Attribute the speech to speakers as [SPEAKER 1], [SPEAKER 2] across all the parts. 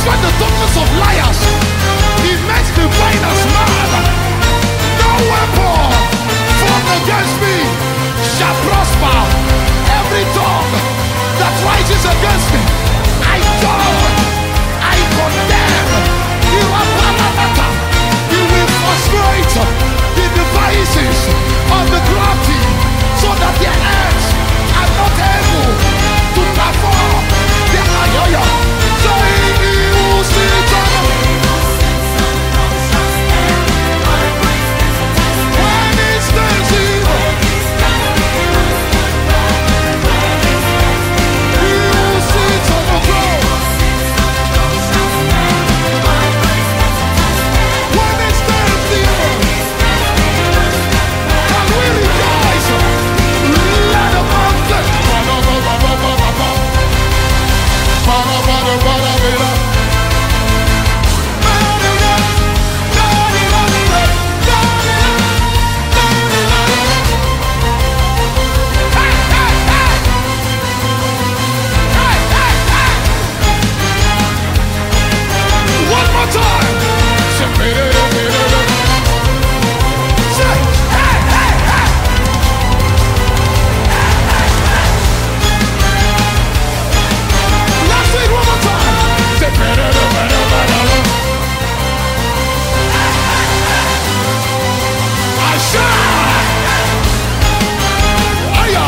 [SPEAKER 1] destroy the doctrines of liars. He makes diviners mad. No weapon formed against me shall prosper. Every tongue that rises against me, I judge, I condemn. He will frustrate the devices of the crafty, so that their hands are not able to perform their ayaya. Saying he who sits on when he stands evil, he who sits on the throne, when he stands evil, can we rejoice? Let the mountain one more time. Say, hey, hey, hey. Let's say it one more time. Say, I shall. Aya.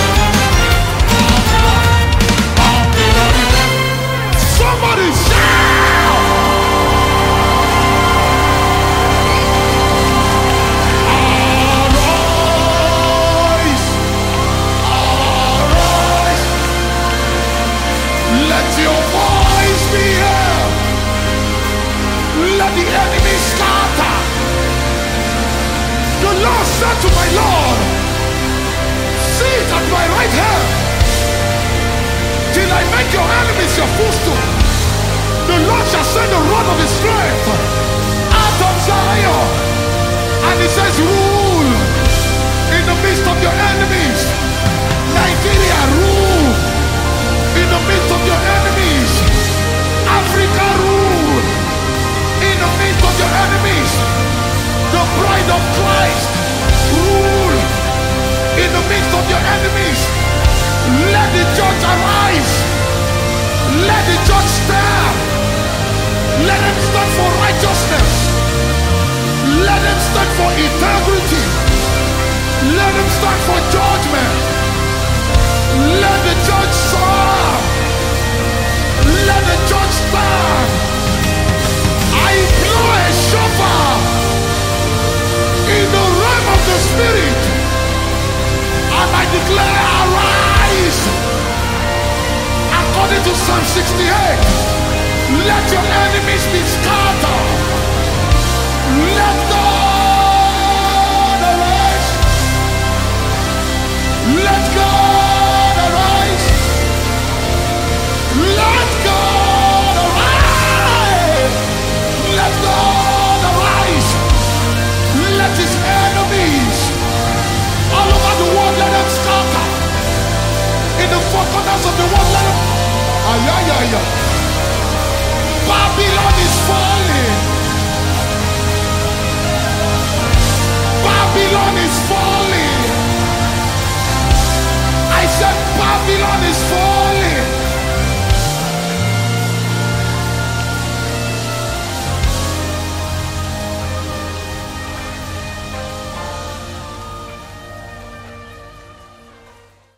[SPEAKER 1] Somebody shout. Arise. Arise. Let your voice be heard. Let the enemy scatter. The Lord said to my Lord, sit at my right hand till I make your enemies your footstool. The Lord shall send the rod of his strength out of Zion, and he says, rule in the midst of your enemies. Nigeria, rule in the midst of your enemies. Africa, rule in the midst of your enemies. The bride of Christ, rule in the midst of your enemies. Let the judge arise. Let the judge stand. Let him stand for righteousness. Let him stand for integrity. Let him stand for judgment. Let the judge serve. Let the judge stand. I blow a shofar in the realm of the spirit, and I declare, arise. According to Psalm 68, let your enemies be scattered. Let God arise. Let God arise. Let God arise. Let God arise. Let his enemies all over the world, let them scatter. In the four corners of the world, let them. Ay, ay, ay, ay.